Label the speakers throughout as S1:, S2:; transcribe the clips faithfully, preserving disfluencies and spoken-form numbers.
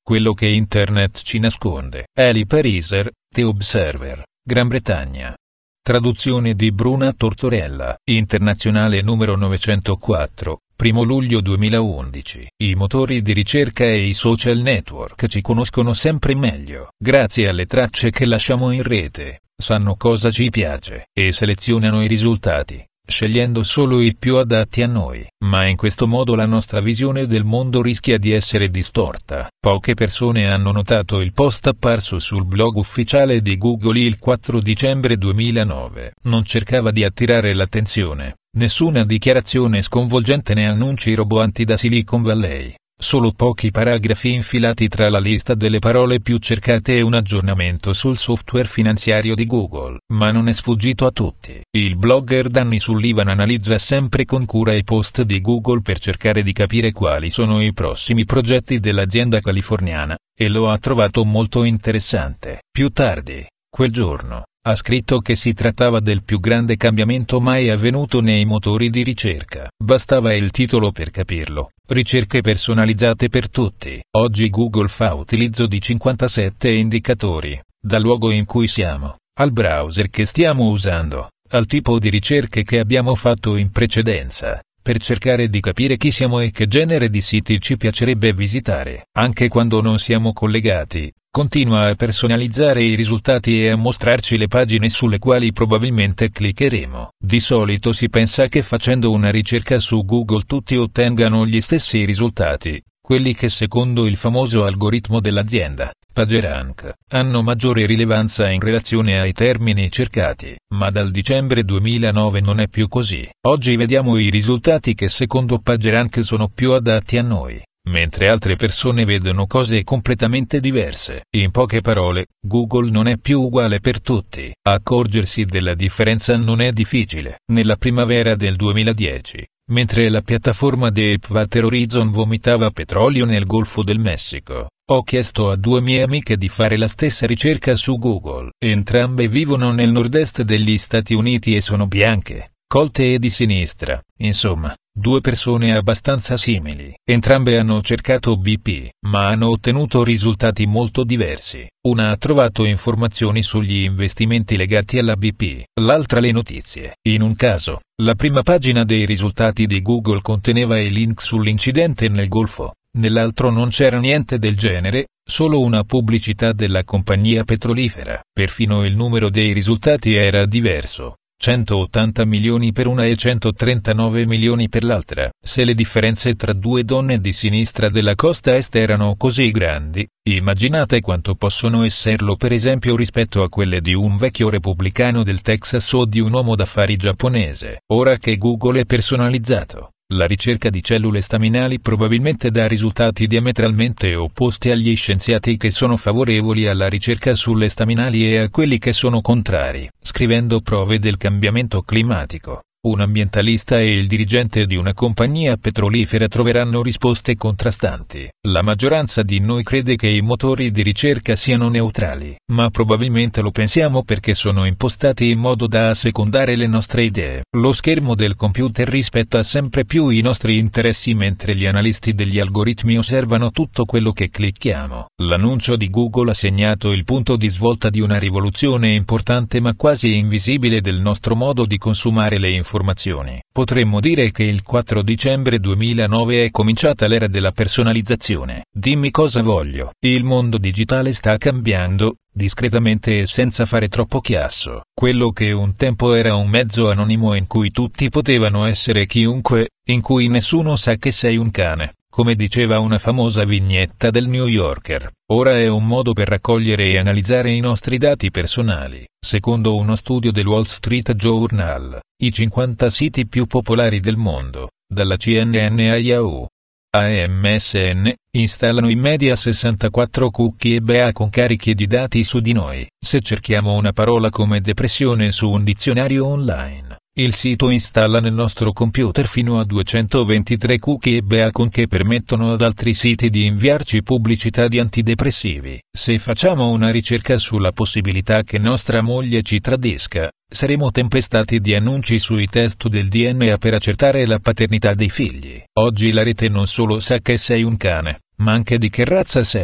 S1: quello che Internet ci nasconde. Eli Pariser, The Observer, Gran Bretagna. Traduzione di Bruna Tortorella, internazionale numero novecentoquattro, primo luglio duemilaundici. I motori di ricerca e i social network ci conoscono sempre meglio. Grazie alle tracce che lasciamo in rete, sanno cosa ci piace e selezionano i risultati, scegliendo solo i più adatti a noi. Ma in questo modo la nostra visione del mondo rischia di essere distorta. Poche persone hanno notato il post apparso sul blog ufficiale di Google il quattro dicembre duemilanove. Non cercava di attirare l'attenzione, nessuna dichiarazione sconvolgente né annunci roboanti da Silicon Valley. Solo pochi paragrafi infilati tra la lista delle parole più cercate e un aggiornamento sul software finanziario di Google. Ma non è sfuggito a tutti. Il blogger Danny Sullivan analizza sempre con cura i post di Google per cercare di capire quali sono i prossimi progetti dell'azienda californiana, e lo ha trovato molto interessante. Più tardi, quel giorno, ha scritto che si trattava del più grande cambiamento mai avvenuto nei motori di ricerca. Bastava il titolo per capirlo. Ricerche personalizzate per tutti. Oggi Google fa utilizzo di cinquantasette indicatori, dal luogo in cui siamo, al browser che stiamo usando, al tipo di ricerche che abbiamo fatto in precedenza, per cercare di capire chi siamo e che genere di siti ci piacerebbe visitare. Anche quando non siamo collegati, continua a personalizzare i risultati e a mostrarci le pagine sulle quali probabilmente cliccheremo. Di solito si pensa che facendo una ricerca su Google tutti ottengano gli stessi risultati, quelli che secondo il famoso algoritmo dell'azienda, PageRank, hanno maggiore rilevanza in relazione ai termini cercati. Ma dal dicembre duemilanove non è più così. Oggi vediamo i risultati che secondo PageRank sono più adatti a noi, mentre altre persone vedono cose completamente diverse. In poche parole, Google non è più uguale per tutti. Accorgersi della differenza non è difficile. Nella primavera del duemiladieci, mentre la piattaforma Deepwater Horizon vomitava petrolio nel Golfo del Messico, ho chiesto a due mie amiche di fare la stessa ricerca su Google. Entrambe vivono nel nord-est degli Stati Uniti e sono bianche, colte e di sinistra. Insomma, due persone abbastanza simili. Entrambe hanno cercato B P, ma hanno ottenuto risultati molto diversi. Una ha trovato informazioni sugli investimenti legati alla B P, l'altra le notizie. In un caso, la prima pagina dei risultati di Google conteneva i link sull'incidente nel Golfo, nell'altro non c'era niente del genere, solo una pubblicità della compagnia petrolifera. Perfino il numero dei risultati era diverso. centottanta milioni per una e centotrentanove milioni per l'altra. Se le differenze tra due donne di sinistra della costa est erano così grandi, immaginate quanto possono esserlo per esempio rispetto a quelle di un vecchio repubblicano del Texas o di un uomo d'affari giapponese. Ora che Google è personalizzato, la ricerca di cellule staminali probabilmente dà risultati diametralmente opposti agli scienziati che sono favorevoli alla ricerca sulle staminali e a quelli che sono contrari. Scrivendo prove del cambiamento climatico, un ambientalista e il dirigente di una compagnia petrolifera troveranno risposte contrastanti. La maggioranza di noi crede che i motori di ricerca siano neutrali, ma probabilmente lo pensiamo perché sono impostati in modo da assecondare le nostre idee. Lo schermo del computer rispetta sempre più i nostri interessi mentre gli analisti degli algoritmi osservano tutto quello che clicchiamo. L'annuncio di Google ha segnato il punto di svolta di una rivoluzione importante ma quasi invisibile del nostro modo di consumare le informazioni. Potremmo dire che il quattro dicembre duemilanove è cominciata l'era della personalizzazione. Dimmi cosa voglio. Il mondo digitale sta cambiando, discretamente e senza fare troppo chiasso. Quello che un tempo era un mezzo anonimo in cui tutti potevano essere chiunque, in cui nessuno sa che sei un cane, come diceva una famosa vignetta del New Yorker, ora è un modo per raccogliere e analizzare i nostri dati personali. Secondo uno studio del Wall Street Journal, i cinquanta siti più popolari del mondo, dalla C N N a Yahoo, a M S N, installano in media sessantaquattro cookie e B A con carichi di dati su di noi. Se cerchiamo una parola come depressione su un dizionario online, il sito installa nel nostro computer fino a duecentoventitré cookie e B A con che permettono ad altri siti di inviarci pubblicità di antidepressivi. Se facciamo una ricerca sulla possibilità che nostra moglie ci tradisca, saremo tempestati di annunci sui test del D N A per accertare la paternità dei figli. Oggi la rete non solo sa che sei un cane, ma anche di che razza sei.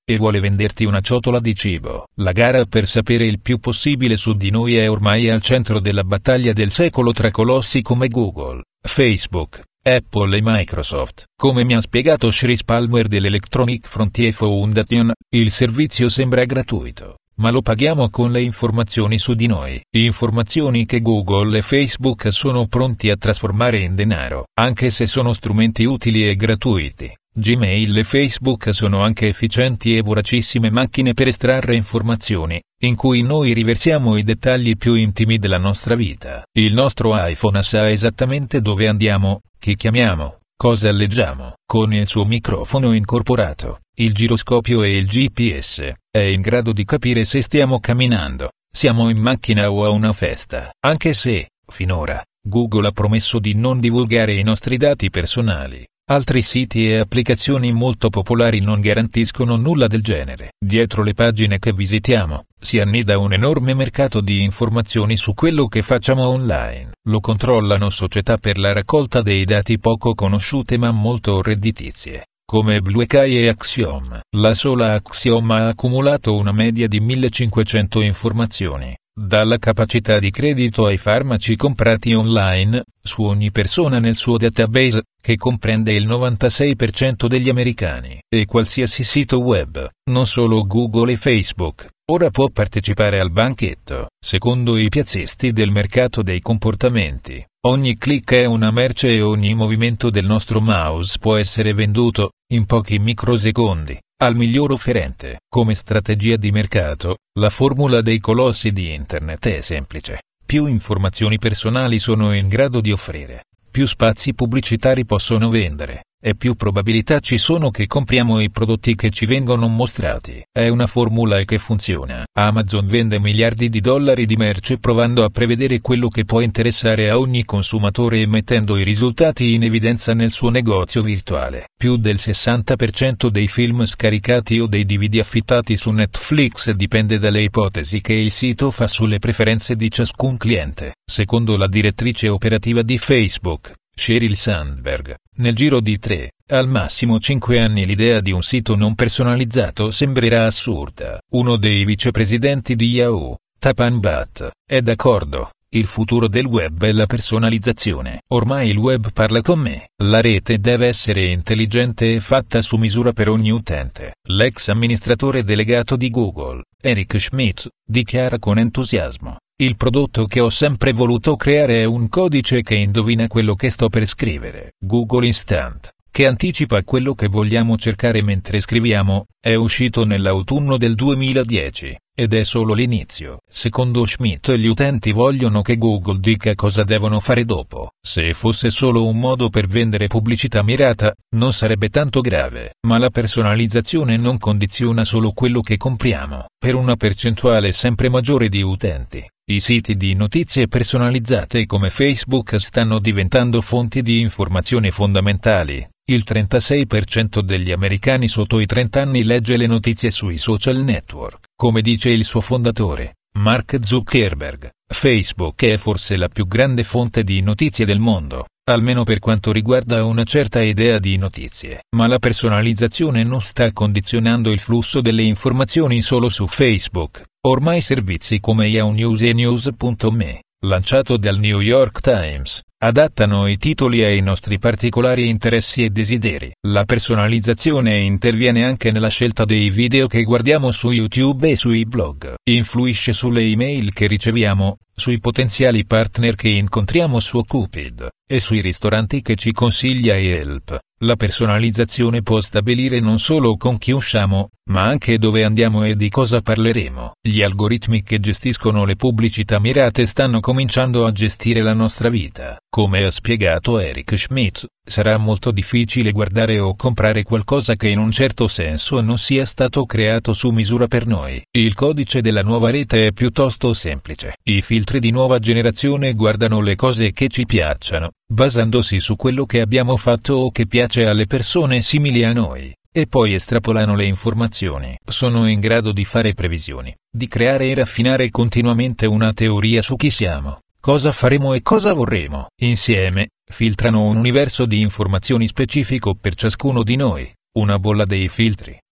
S1: e vuole venderti una ciotola di cibo. La gara per sapere il più possibile su di noi è ormai al centro della battaglia del secolo tra colossi come Google, Facebook, Apple e Microsoft. Come mi ha spiegato Chris Palmer dell'Electronic Frontier Foundation, il servizio sembra gratuito, ma lo paghiamo con le informazioni su di noi. Informazioni che Google e Facebook sono pronti a trasformare in denaro. Anche se sono strumenti utili e gratuiti, Gmail e Facebook sono anche efficienti e voracissime macchine per estrarre informazioni, in cui noi riversiamo i dettagli più intimi della nostra vita. Il nostro iPhone sa esattamente dove andiamo, chi chiamiamo, cosa leggiamo. Con il suo microfono incorporato, il giroscopio e il G P S, è in grado di capire se stiamo camminando, siamo in macchina o a una festa. Anche se, finora, Google ha promesso di non divulgare i nostri dati personali, altri siti e applicazioni molto popolari non garantiscono nulla del genere. Dietro le pagine che visitiamo, si annida un enorme mercato di informazioni su quello che facciamo online. Lo controllano società per la raccolta dei dati poco conosciute ma molto redditizie, come BlueSky e Axiom. La sola Axiom ha accumulato una media di millecinquecento informazioni, dalla capacità di credito ai farmaci comprati online, su ogni persona nel suo database, che comprende il novantasei per cento degli americani. E qualsiasi sito web, non solo Google e Facebook, ora può partecipare al banchetto. Secondo i piazzisti del mercato dei comportamenti, ogni click è una merce e ogni movimento del nostro mouse può essere venduto, in pochi microsecondi, al miglior offerente. Come strategia di mercato, la formula dei colossi di Internet è semplice. Più informazioni personali sono in grado di offrire, più spazi pubblicitari possono vendere, e più probabilità ci sono che compriamo i prodotti che ci vengono mostrati. È una formula che funziona. Amazon vende miliardi di dollari di merce provando a prevedere quello che può interessare a ogni consumatore e mettendo i risultati in evidenza nel suo negozio virtuale. Più del sessanta per cento dei film scaricati o dei D V D affittati su Netflix dipende dalle ipotesi che il sito fa sulle preferenze di ciascun cliente. Secondo la direttrice operativa di Facebook, Sheryl Sandberg, nel giro di tre, al massimo cinque anni l'idea di un sito non personalizzato sembrerà assurda. Uno dei vicepresidenti di Yahoo, Tapan Bhatt, è d'accordo. Il futuro del web è la personalizzazione. Ormai il web parla con me. La rete deve essere intelligente e fatta su misura per ogni utente. L'ex amministratore delegato di Google, Eric Schmidt, dichiara con entusiasmo: il prodotto che ho sempre voluto creare è un codice che indovina quello che sto per scrivere. Google Instant, che anticipa quello che vogliamo cercare mentre scriviamo, è uscito nell'autunno del duemiladieci, ed è solo l'inizio. Secondo Schmidt, gli utenti vogliono che Google dica cosa devono fare dopo. Se fosse solo un modo per vendere pubblicità mirata, non sarebbe tanto grave. Ma la personalizzazione non condiziona solo quello che compriamo. Per una percentuale sempre maggiore di utenti, i siti di notizie personalizzate come Facebook stanno diventando fonti di informazione fondamentali. Il trentasei per cento degli americani sotto i trenta anni legge le notizie sui social network. Come dice il suo fondatore, Mark Zuckerberg, Facebook è forse la più grande fonte di notizie del mondo, almeno per quanto riguarda una certa idea di notizie. Ma la personalizzazione non sta condizionando il flusso delle informazioni solo su Facebook. Ormai servizi come Yahoo News e News punto me, lanciato dal New York Times, adattano i titoli ai nostri particolari interessi e desideri. La personalizzazione interviene anche nella scelta dei video che guardiamo su YouTube e sui blog. Influisce sulle email che riceviamo, sui potenziali partner che incontriamo su Cupid, e sui ristoranti che ci consiglia Yelp. La personalizzazione può stabilire non solo con chi usciamo, ma anche dove andiamo e di cosa parleremo. Gli algoritmi che gestiscono le pubblicità mirate stanno cominciando a gestire la nostra vita. Come ha spiegato Eric Schmidt, sarà molto difficile guardare o comprare qualcosa che in un certo senso non sia stato creato su misura per noi. Il codice della nuova rete è piuttosto semplice. I filtri di nuova generazione guardano le cose che ci piacciono, basandosi su quello che abbiamo fatto o che piace alle persone simili a noi, e poi estrapolano le informazioni. Sono in grado di fare previsioni, di creare e raffinare continuamente una teoria su chi siamo, cosa faremo e cosa vorremmo. Insieme, filtrano un universo di informazioni specifico per ciascuno di noi, una bolla dei filtri.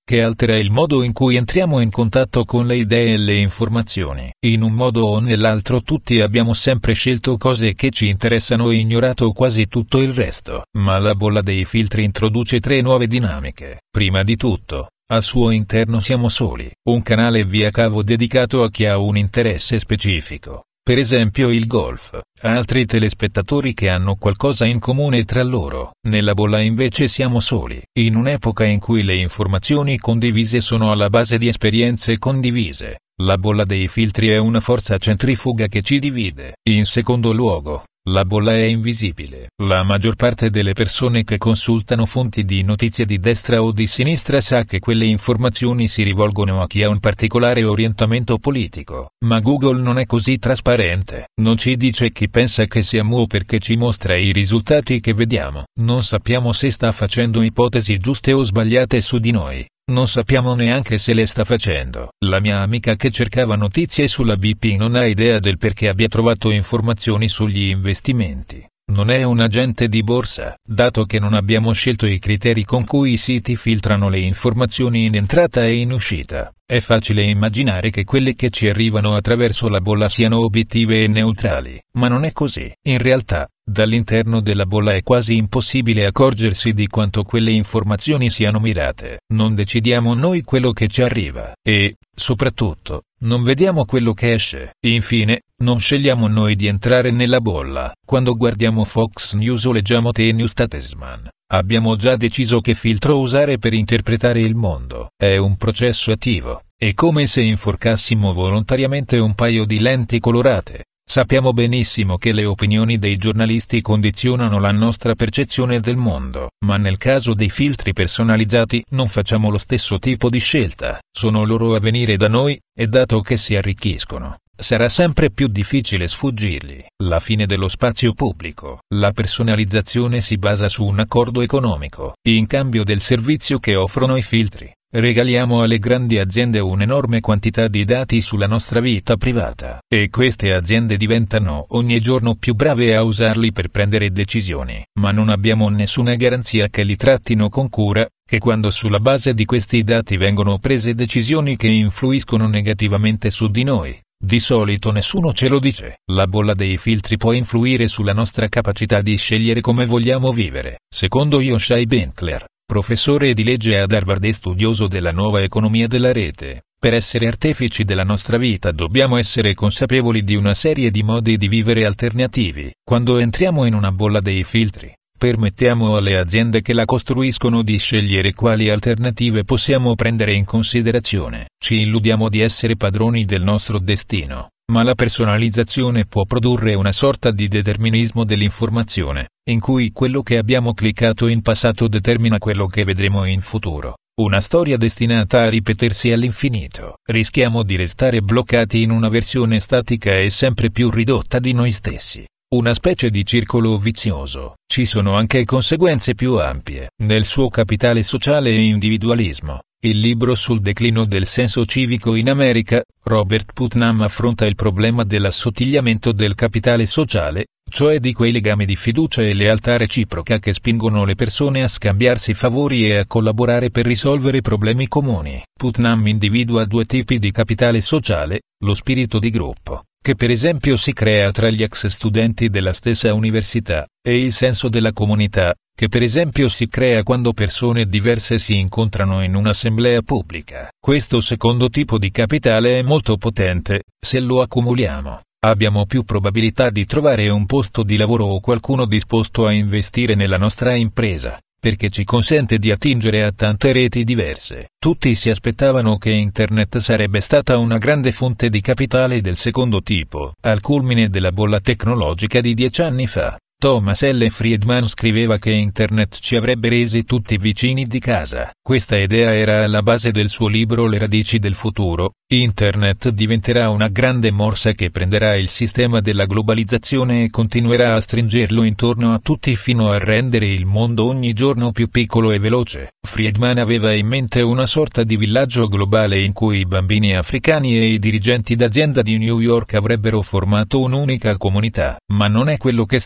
S1: che altera il modo in cui entriamo in contatto con le idee e le informazioni. In un modo o nell'altro tutti abbiamo sempre scelto cose che ci interessano e ignorato quasi tutto il resto. Ma la bolla dei filtri introduce tre nuove dinamiche. Prima di tutto, al suo interno siamo soli, un canale via cavo dedicato a chi ha un interesse specifico. Per esempio il golf, altri telespettatori che hanno qualcosa in comune tra loro. Nella bolla invece siamo soli, in un'epoca in cui le informazioni condivise sono alla base di esperienze condivise. La bolla dei filtri è una forza centrifuga che ci divide. In secondo luogo, la bolla è invisibile. La maggior parte delle persone che consultano fonti di notizie di destra o di sinistra sa che quelle informazioni si rivolgono a chi ha un particolare orientamento politico. Ma Google non è così trasparente. Non ci dice chi pensa che siamo perché ci mostra i risultati che vediamo. Non sappiamo se sta facendo ipotesi giuste o sbagliate su di noi. Non sappiamo neanche se le sta facendo. La mia amica che cercava notizie sulla B P non ha idea del perché abbia trovato informazioni sugli investimenti. Non è un agente di borsa, dato che non abbiamo scelto i criteri con cui i siti filtrano le informazioni in entrata e in uscita. È facile immaginare che quelle che ci arrivano attraverso la bolla siano obiettive e neutrali, ma non è così. In realtà, dall'interno della bolla è quasi impossibile accorgersi di quanto quelle informazioni siano mirate. Non decidiamo noi quello che ci arriva e, soprattutto, non vediamo quello che esce. Infine, non scegliamo noi di entrare nella bolla. Quando guardiamo Fox News o leggiamo The New Statesman, abbiamo già deciso che filtro usare per interpretare il mondo. È un processo attivo. È come se inforcassimo volontariamente un paio di lenti colorate. Sappiamo benissimo che le opinioni dei giornalisti condizionano la nostra percezione del mondo, ma nel caso dei filtri personalizzati non facciamo lo stesso tipo di scelta. Sono loro a venire da noi, e dato che si arricchiscono, sarà sempre più difficile sfuggirli. La fine dello spazio pubblico. La personalizzazione si basa su un accordo economico. In cambio del servizio che offrono i filtri, regaliamo alle grandi aziende un'enorme quantità di dati sulla nostra vita privata. E queste aziende diventano ogni giorno più brave a usarli per prendere decisioni. Ma non abbiamo nessuna garanzia che li trattino con cura, che quando sulla base di questi dati vengono prese decisioni che influiscono negativamente su di noi. Di solito nessuno ce lo dice. La bolla dei filtri può influire sulla nostra capacità di scegliere come vogliamo vivere. Secondo Yoshai Benkler, professore di legge ad Harvard e studioso della nuova economia della rete, per essere artefici della nostra vita dobbiamo essere consapevoli di una serie di modi di vivere alternativi. Quando entriamo in una bolla dei filtri, permettiamo alle aziende che la costruiscono di scegliere quali alternative possiamo prendere in considerazione. Ci illudiamo di essere padroni del nostro destino, ma la personalizzazione può produrre una sorta di determinismo dell'informazione, in cui quello che abbiamo cliccato in passato determina quello che vedremo in futuro. Una storia destinata a ripetersi all'infinito. Rischiamo di restare bloccati in una versione statica e sempre più ridotta di noi stessi. Una specie di circolo vizioso. Ci sono anche conseguenze più ampie. Nel suo Capitale sociale e individualismo, il libro sul declino del senso civico in America, Robert Putnam affronta il problema dell'assottigliamento del capitale sociale, cioè di quei legami di fiducia e lealtà reciproca che spingono le persone a scambiarsi favori e a collaborare per risolvere problemi comuni. Putnam individua due tipi di capitale sociale: lo spirito di gruppo, che per esempio si crea tra gli ex studenti della stessa università, e il senso della comunità, che per esempio si crea quando persone diverse si incontrano in un'assemblea pubblica. Questo secondo tipo di capitale è molto potente. Se lo accumuliamo, abbiamo più probabilità di trovare un posto di lavoro o qualcuno disposto a investire nella nostra impresa, perché ci consente di attingere a tante reti diverse. Tutti si aspettavano che Internet sarebbe stata una grande fonte di capitale del secondo tipo. Al culmine della bolla tecnologica di dieci anni fa, Thomas L. Friedman scriveva che Internet ci avrebbe resi tutti vicini di casa. Questa idea era alla base del suo libro Le radici del futuro. Internet diventerà una grande morsa che prenderà il sistema della globalizzazione e continuerà a stringerlo intorno a tutti fino a rendere il mondo ogni giorno più piccolo e veloce. Friedman aveva in mente una sorta di villaggio globale in cui i bambini africani e i dirigenti d'azienda di New York avrebbero formato un'unica comunità. Ma non è quello che sta succedendo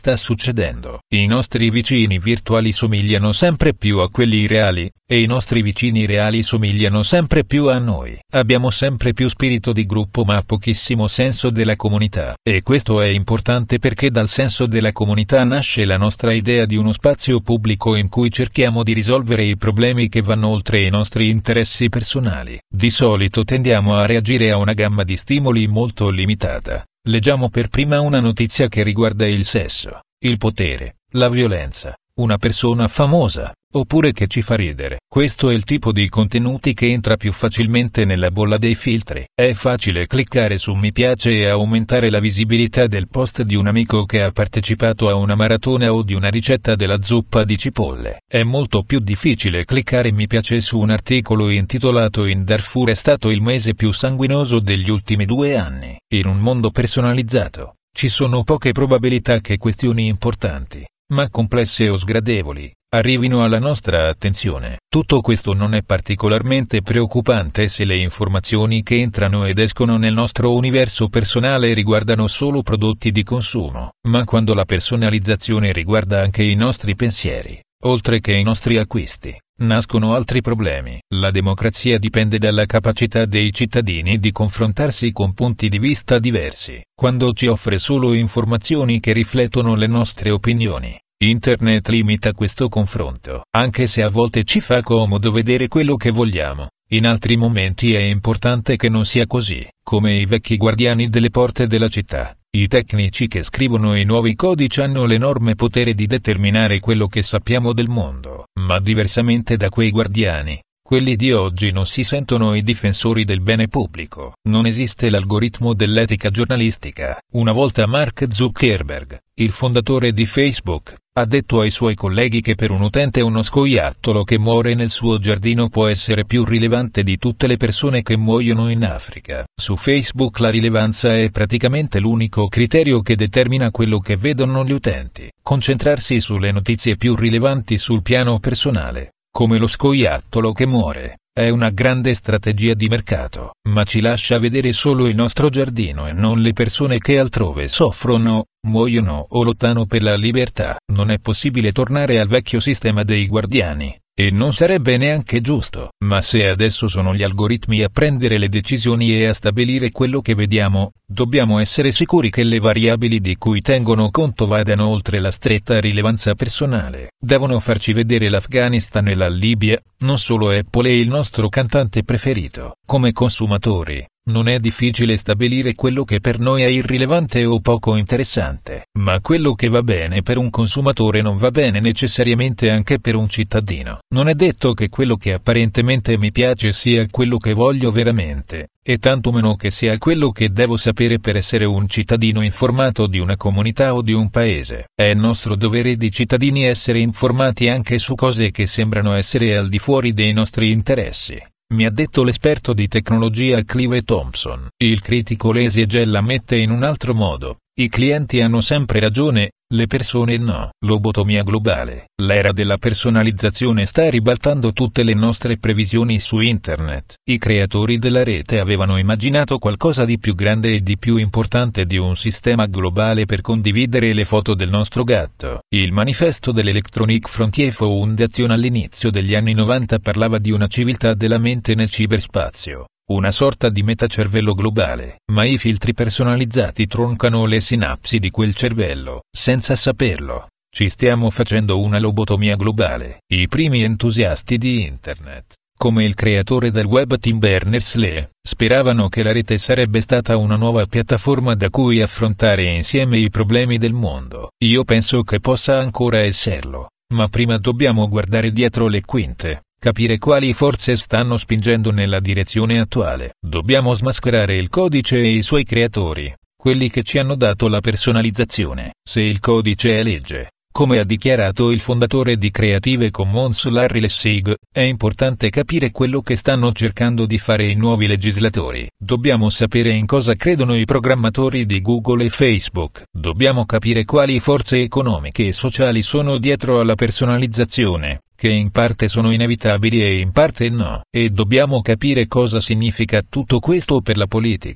S1: succedendo. I nostri vicini virtuali somigliano sempre più a quelli reali, e i nostri vicini reali somigliano sempre più a noi. Abbiamo sempre più spirito di gruppo ma pochissimo senso della comunità. E questo è importante perché dal senso della comunità nasce la nostra idea di uno spazio pubblico in cui cerchiamo di risolvere i problemi che vanno oltre i nostri interessi personali. Di solito tendiamo a reagire a una gamma di stimoli molto limitata. Leggiamo per prima una notizia che riguarda il sesso, il potere, la violenza, una persona famosa, oppure che ci fa ridere. Questo è il tipo di contenuti che entra più facilmente nella bolla dei filtri. È facile cliccare su mi piace e aumentare la visibilità del post di un amico che ha partecipato a una maratona o di una ricetta della zuppa di cipolle. È molto più difficile cliccare mi piace su un articolo intitolato In Darfur è stato il mese più sanguinoso degli ultimi due anni. In un mondo personalizzato, ci sono poche probabilità che questioni importanti, ma complesse o sgradevoli, arrivino alla nostra attenzione. Tutto questo non è particolarmente preoccupante se le informazioni che entrano ed escono nel nostro universo personale riguardano solo prodotti di consumo, ma quando la personalizzazione riguarda anche i nostri pensieri, oltre che i nostri acquisti, nascono altri problemi. La democrazia dipende dalla capacità dei cittadini di confrontarsi con punti di vista diversi. Quando ci offre solo informazioni che riflettono le nostre opinioni, Internet limita questo confronto. Anche se a volte ci fa comodo vedere quello che vogliamo, in altri momenti è importante che non sia così. Come i vecchi guardiani delle porte della città, i tecnici che scrivono i nuovi codici hanno l'enorme potere di determinare quello che sappiamo del mondo. Ma diversamente da quei guardiani, quelli di oggi non si sentono i difensori del bene pubblico. Non esiste l'algoritmo dell'etica giornalistica. Una volta Mark Zuckerberg, il fondatore di Facebook, ha detto ai suoi colleghi che per un utente uno scoiattolo che muore nel suo giardino può essere più rilevante di tutte le persone che muoiono in Africa. Su Facebook la rilevanza è praticamente l'unico criterio che determina quello che vedono gli utenti. Concentrarsi sulle notizie più rilevanti sul piano personale, come lo scoiattolo che muore, è una grande strategia di mercato, ma ci lascia vedere solo il nostro giardino e non le persone che altrove soffrono, muoiono o lottano per la libertà. Non è possibile tornare al vecchio sistema dei guardiani, e non sarebbe neanche giusto. Ma se adesso sono gli algoritmi a prendere le decisioni e a stabilire quello che vediamo, dobbiamo essere sicuri che le variabili di cui tengono conto vadano oltre la stretta rilevanza personale. Devono farci vedere l'Afghanistan e la Libia, non solo Apple e il nostro cantante preferito. Come consumatori, non è difficile stabilire quello che per noi è irrilevante o poco interessante, ma quello che va bene per un consumatore non va bene necessariamente anche per un cittadino. Non è detto che quello che apparentemente mi piace sia quello che voglio veramente, e tanto meno che sia quello che devo sapere per essere un cittadino informato di una comunità o di un paese. È nostro dovere di cittadini essere informati anche su cose che sembrano essere al di fuori dei nostri interessi, mi ha detto l'esperto di tecnologia Clive Thompson. Il critico Lazy la mette in un altro modo: i clienti hanno sempre ragione, le persone no. Lobotomia globale. L'era della personalizzazione sta ribaltando tutte le nostre previsioni su Internet. I creatori della rete avevano immaginato qualcosa di più grande e di più importante di un sistema globale per condividere le foto del nostro gatto. Il manifesto dell'Electronic Frontier Foundation all'inizio degli anni novanta parlava di una civiltà della mente nel ciberspazio, una sorta di metacervello globale, ma i filtri personalizzati troncano le sinapsi di quel cervello, senza saperlo. Ci stiamo facendo una lobotomia globale. I primi entusiasti di Internet, come il creatore del web Tim Berners-Lee, speravano che la rete sarebbe stata una nuova piattaforma da cui affrontare insieme i problemi del mondo. Io penso che possa ancora esserlo, ma prima dobbiamo guardare dietro le quinte, capire quali forze stanno spingendo nella direzione attuale. Dobbiamo smascherare il codice e i suoi creatori, quelli che ci hanno dato la personalizzazione. Se il codice è legge, come ha dichiarato il fondatore di Creative Commons Larry Lessig, è importante capire quello che stanno cercando di fare i nuovi legislatori. Dobbiamo sapere in cosa credono i programmatori di Google e Facebook. Dobbiamo capire quali forze economiche e sociali sono dietro alla personalizzazione, che in parte sono inevitabili e in parte no. E dobbiamo capire cosa significa tutto questo per la politica,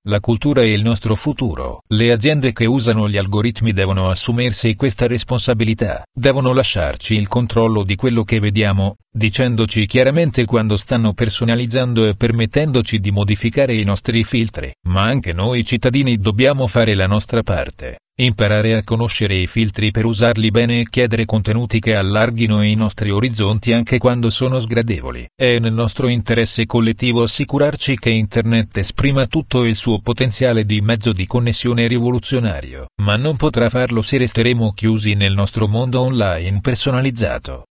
S1: La cultura è il nostro futuro. Le aziende che usano gli algoritmi devono assumersi questa responsabilità, devono lasciarci il controllo di quello che vediamo, dicendoci chiaramente quando stanno personalizzando e permettendoci di modificare i nostri filtri. Ma anche noi cittadini dobbiamo fare la nostra parte. Imparare a conoscere i filtri per usarli bene e chiedere contenuti che allarghino i nostri orizzonti anche quando sono sgradevoli. È nel nostro interesse collettivo assicurarci che Internet esprima tutto il suo potenziale di mezzo di connessione rivoluzionario, ma non potrà farlo se resteremo chiusi nel nostro mondo online personalizzato.